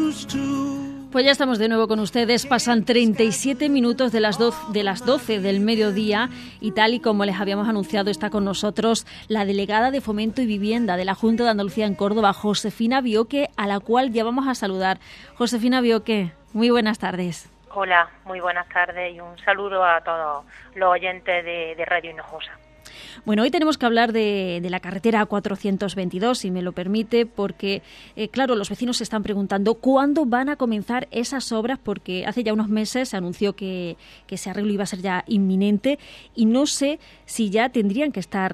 Pues ya estamos de nuevo con ustedes. Pasan 37 minutos de las 12 del mediodía y tal y como les habíamos anunciado está con nosotros la delegada de Fomento y Vivienda de la Junta de Andalucía en Córdoba, Josefina Bioque, a la cual ya vamos a saludar. Josefina Bioque, muy buenas tardes. Hola, muy buenas tardes y un saludo a todos los oyentes de Radio Hinojosa. Bueno, hoy tenemos que hablar de la carretera 422, si me lo permite, porque, claro, los vecinos se están preguntando cuándo van a comenzar esas obras, porque hace ya unos meses se anunció que ese arreglo iba a ser ya inminente y no sé si ya tendrían que estar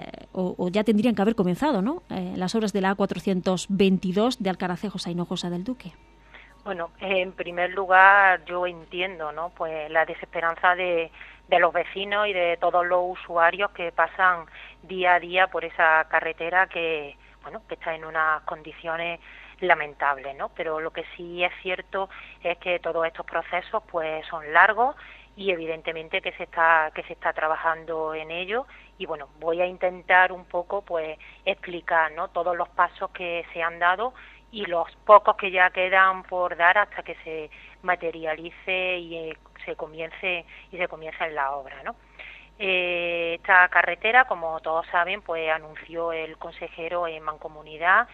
o ya tendrían que haber comenzado, ¿no? Las obras de la A422 de Alcaracejos a Hinojosa del Duque. Bueno, en primer lugar yo entiendo, ¿no? Pues la desesperanza de los vecinos y de todos los usuarios que pasan día a día por esa carretera que, bueno, que está en unas condiciones lamentables, ¿no? Pero lo que sí es cierto es que todos estos procesos pues son largos y evidentemente que se está trabajando en ello y bueno, voy a intentar un poco pues explicar, ¿no? Todos los pasos que se han dado y los pocos que ya quedan por dar hasta que se materialice y se comience en la obra, ¿no? Esta carretera, como todos saben, pues anunció el consejero en Mancomunidad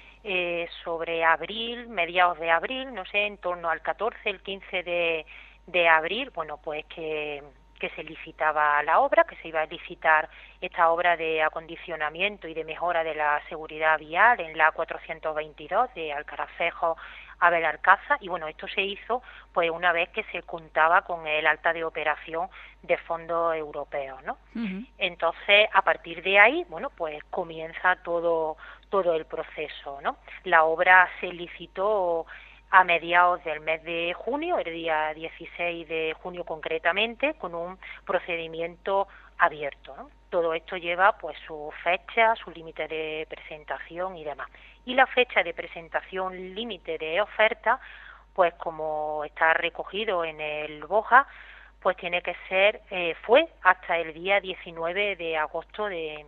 sobre abril, mediados de abril, no sé, en torno al 14, el 15 de abril, bueno, pues que se licitaba la obra, que se iba a licitar esta obra de acondicionamiento y de mejora de la seguridad vial en la 422 de Alcaracejos a Belalcázar, y bueno, esto se hizo pues una vez que se contaba con el alta de operación de fondos europeos, ¿no? Uh-huh. Entonces, a partir de ahí, bueno, pues comienza todo el proceso, ¿no? La obra se licitó a mediados del mes de junio, el día 16 de junio concretamente, con un procedimiento abierto, ¿no? Todo esto lleva pues su fecha, su límite de presentación y demás. Y la fecha de presentación límite de oferta, pues como está recogido en el BOJA, pues tiene que ser, fue hasta el día 19 de agosto de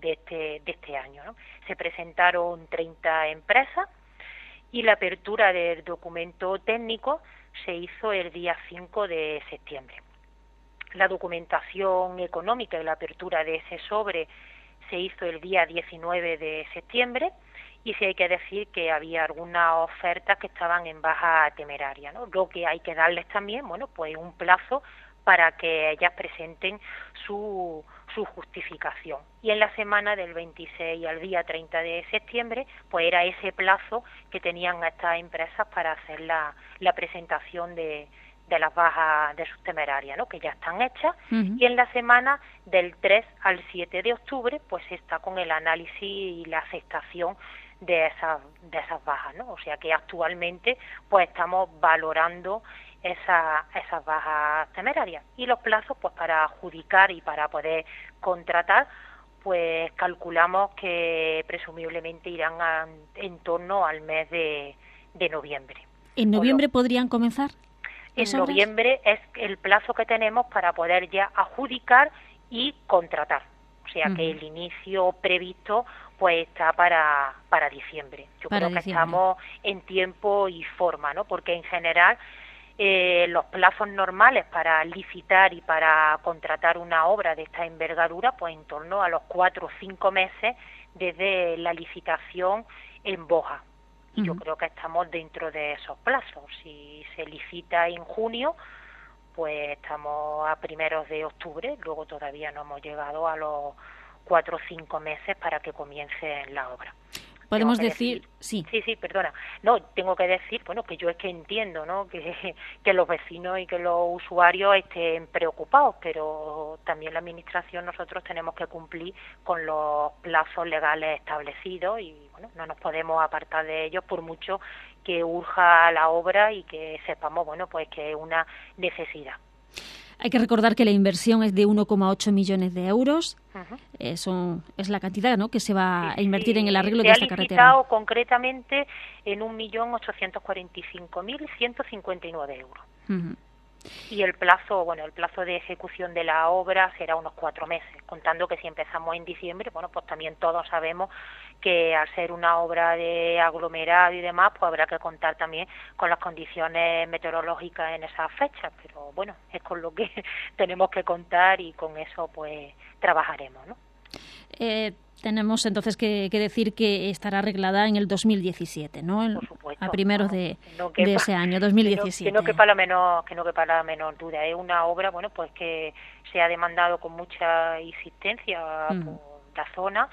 este año, ¿no? Se presentaron 30 empresas y la apertura del documento técnico se hizo el día 5 de septiembre. La documentación económica y la apertura de ese sobre se hizo el día 19 de septiembre y sí hay que decir que había algunas ofertas que estaban en baja temeraria, ¿no? Lo que hay que darles también, bueno, pues un plazo para que ellas presenten su justificación. Y en la semana del 26 al día 30 de septiembre, pues era ese plazo que tenían estas empresas para hacer la presentación de las bajas de sus temerarias, ¿no? Que ya están hechas. Uh-huh. Y en la semana del 3 al 7 de octubre, pues está con el análisis y la aceptación de esas bajas, ¿no? O sea que actualmente pues estamos valorando esas bajas temerarias y los plazos pues para adjudicar y para poder contratar pues calculamos que presumiblemente irán en torno al mes de noviembre. ¿En noviembre podrían comenzar? En noviembre es el plazo que tenemos para poder ya adjudicar y contratar. O sea que el inicio previsto pues está para diciembre. Yo creo que estamos en tiempo y forma, ¿no? Porque en general los plazos normales para licitar y para contratar una obra de esta envergadura, pues en torno a los 4 o 5 meses desde la licitación en BOJA. Y yo creo que estamos dentro de esos plazos. Si se licita en junio, pues estamos a primeros de octubre, luego todavía no hemos llegado a los 4 o 5 meses para que comience la obra. Podemos decir, sí. Sí, perdona. No, tengo que decir, bueno, que yo es que entiendo, ¿no? Que los vecinos y que los usuarios estén preocupados, pero también la Administración nosotros tenemos que cumplir con los plazos legales establecidos y, bueno, no nos podemos apartar de ellos por mucho que urja la obra y que sepamos, bueno, pues que es una necesidad. Hay que recordar que la inversión es de 1,8 millones de euros. Uh-huh. Es la cantidad, ¿no?, que se va a invertir en el arreglo de esta carretera. Se ha licitado concretamente en 1.845.159 euros. Uh-huh. Y el plazo de ejecución de la obra será unos 4 meses, contando que si empezamos en diciembre, bueno, pues también todos sabemos que al ser una obra de aglomerado y demás, pues habrá que contar también con las condiciones meteorológicas en esas fechas, pero bueno, es con lo que tenemos que contar y con eso pues trabajaremos, ¿no? Tenemos entonces que decir que estará arreglada en el 2017, ¿no? Por supuesto, a primeros ¿no? de ese año, 2017. Que no quepa la menor duda. Es una obra, bueno, pues que se ha demandado con mucha insistencia por la zona,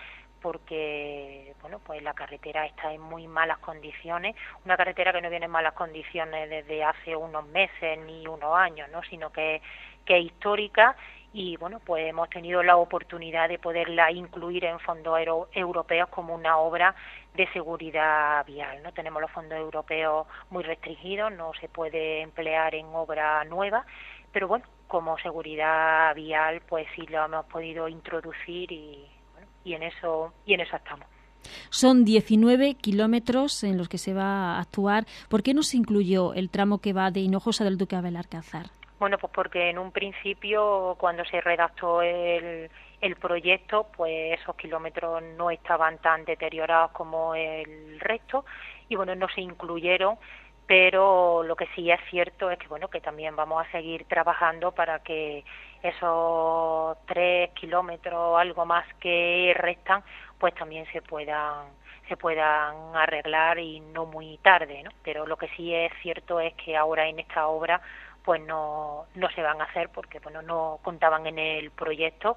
porque bueno, pues la carretera está en muy malas condiciones, una carretera que no viene en malas condiciones desde hace unos meses ni unos años, ¿no? Sino que es histórica. Y bueno, pues hemos tenido la oportunidad de poderla incluir en fondos europeos como una obra de seguridad vial, ¿no? Tenemos los fondos europeos muy restringidos, no se puede emplear en obra nueva, pero bueno, como seguridad vial pues sí lo hemos podido introducir y en eso estamos. Son 19 kilómetros en los que se va a actuar. ¿Por qué no se incluyó el tramo que va de Hinojosa del Duque a Belalcázar? Bueno, pues porque en un principio, cuando se redactó el proyecto, pues esos kilómetros no estaban tan deteriorados como el resto y bueno, no se incluyeron, pero lo que sí es cierto es que bueno, que también vamos a seguir trabajando para que esos 3 kilómetros, algo más que restan, pues también se puedan arreglar y no muy tarde, ¿no? Pero lo que sí es cierto es que ahora en esta obra pues no se van a hacer porque bueno, no contaban en el proyecto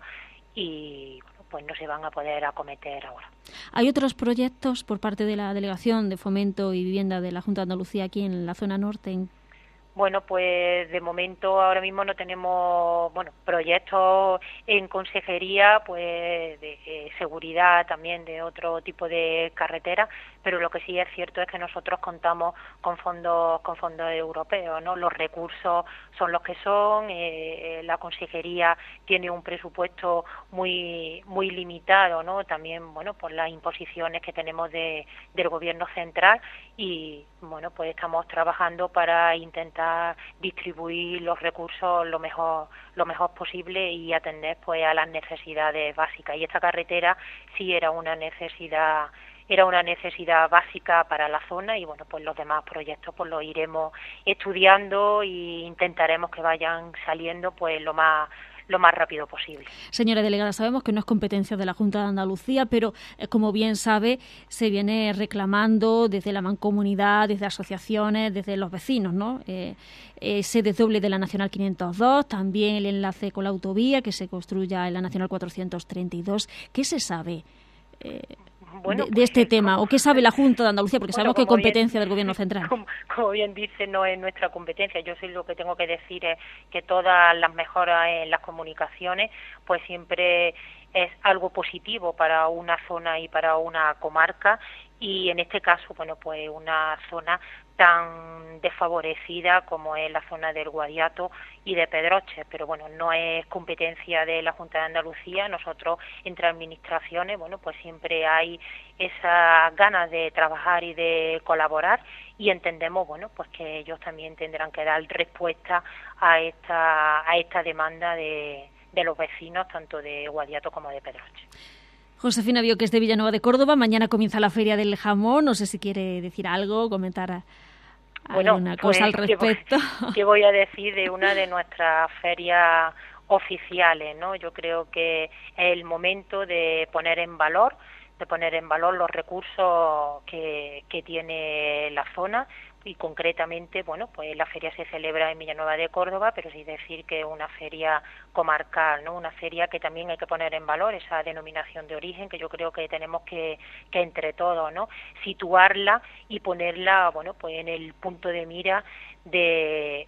y bueno, pues no se van a poder acometer ahora. ¿Hay otros proyectos por parte de la Delegación de Fomento y Vivienda de la Junta de Andalucía aquí en la zona norte? Bueno, pues de momento ahora mismo no tenemos, bueno, proyectos en consejería, pues de seguridad también de otro tipo de carreteras, pero lo que sí es cierto es que nosotros contamos con fondos europeos, ¿no? Los recursos son los que son, la consejería tiene un presupuesto muy limitado, ¿no? También, bueno, por las imposiciones que tenemos del gobierno central y bueno, pues estamos trabajando para intentar distribuir los recursos lo mejor posible y atender pues a las necesidades básicas. Y esta carretera sí era una necesidad básica para la zona y bueno, pues los demás proyectos pues los iremos estudiando e intentaremos que vayan saliendo pues lo más rápido posible. Señora delegada, sabemos que no es competencia de la Junta de Andalucía, pero como bien sabe, se viene reclamando desde la mancomunidad, desde asociaciones, desde los vecinos, ¿no? Ese desdoble de la Nacional 502, también el enlace con la autovía que se construya en la Nacional 432. ¿Qué se sabe bueno, de este tema? ¿O qué sabe la Junta de Andalucía? Porque sabemos que es competencia del Gobierno central. Como bien dice, no es nuestra competencia. Yo lo que tengo que decir es que todas las mejoras en las comunicaciones, pues siempre es algo positivo para una zona y para una comarca. Y en este caso, bueno, pues una zona tan desfavorecida como es la zona del Guadiato y de Pedroche, pero bueno, no es competencia de la Junta de Andalucía. Nosotros entre administraciones, bueno, pues siempre hay esas ganas de trabajar y de colaborar y entendemos, bueno, pues que ellos también tendrán que dar respuesta a esta demanda de los vecinos, tanto de Guadiato como de Pedroche. Josefina Bio, que es de Villanueva de Córdoba, mañana comienza la Feria del Jamón, no sé si quiere decir algo, comentar alguna cosa al respecto. ¿Qué voy a decir de una de nuestras ferias oficiales, ¿no? Yo creo que es el momento de poner en valor los recursos que tiene la zona y concretamente, bueno, pues la feria se celebra en Villanueva de Córdoba, pero sí decir que es una feria comarcal, ¿no? Una feria que también hay que poner en valor esa denominación de origen, que yo creo que tenemos que entre todos, ¿no? Situarla y ponerla, bueno, pues en el punto de mira de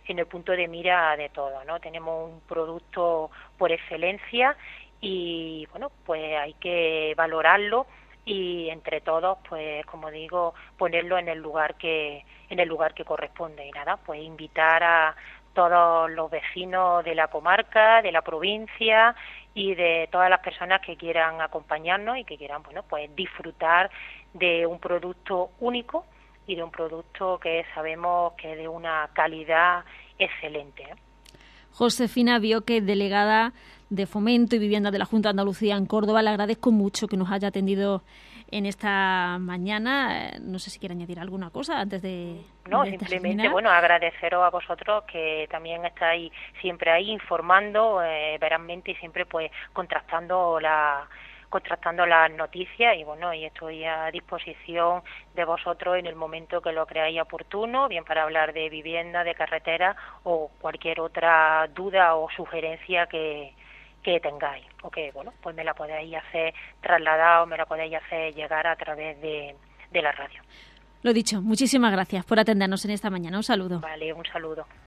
todo, ¿no? Tenemos un producto por excelencia y bueno, pues hay que valorarlo y entre todos, pues como digo, ponerlo en el lugar que corresponde. Y nada, pues invitar a todos los vecinos de la comarca, de la provincia y de todas las personas que quieran acompañarnos y que quieran, bueno, pues disfrutar de un producto único y de un producto que sabemos que es de una calidad excelente, ¿eh? Josefina Bioque, delegada de Fomento y Vivienda de la Junta de Andalucía en Córdoba. Le agradezco mucho que nos haya atendido en esta mañana. No sé si quiere añadir alguna cosa antes de... No, simplemente, bueno, agradeceros a vosotros que también estáis siempre ahí informando verazmente y siempre pues contrastando las noticias y bueno, y estoy a disposición de vosotros en el momento que lo creáis oportuno, bien para hablar de vivienda, de carretera o cualquier otra duda o sugerencia que tengáis, o que bueno, pues me la podéis hacer trasladar o me la podéis hacer llegar a través de la radio. Lo dicho, muchísimas gracias por atendernos en esta mañana. Un saludo. Vale, un saludo.